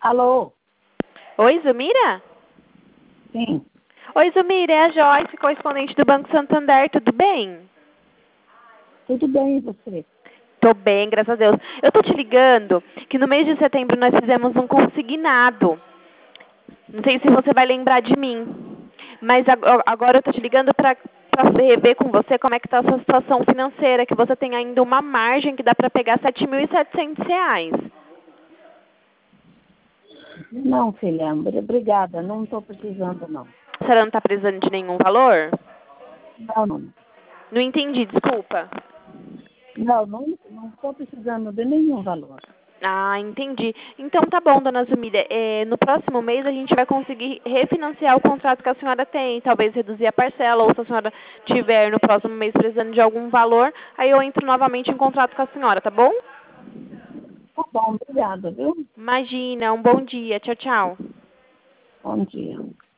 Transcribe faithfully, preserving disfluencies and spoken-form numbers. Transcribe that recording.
Alô? Oi, Zumira? Sim, Oi, Zumira, é a Joyce, correspondente do Banco Santander, tudo bem? tudo bem e você? Tô bem, graças a Deus. Eu tô te ligando que no mês de setembro nós fizemos um consignado. Não sei se você vai lembrar de mim. Mas ag- agora eu tô te ligando para para rever com você como é que está a sua situação financeira, que você tem ainda uma margem que dá para pegar sete mil e setecentos reais. Não, filha, obrigada, não estou precisando, não. A senhora não está precisando de nenhum valor? Não, não. Não entendi, desculpa. Não, não não estou precisando de nenhum valor. Ah, entendi. Então tá bom, dona Zumida. É, no próximo mês a gente vai conseguir refinanciar o contrato que a senhora tem, talvez reduzir a parcela, ou se a senhora tiver no próximo mês precisando de algum valor, aí eu entro novamente em contrato com a senhora, tá bom? Tá bom, obrigada, viu? Imagina, um bom dia. Tchau, tchau. Bom dia.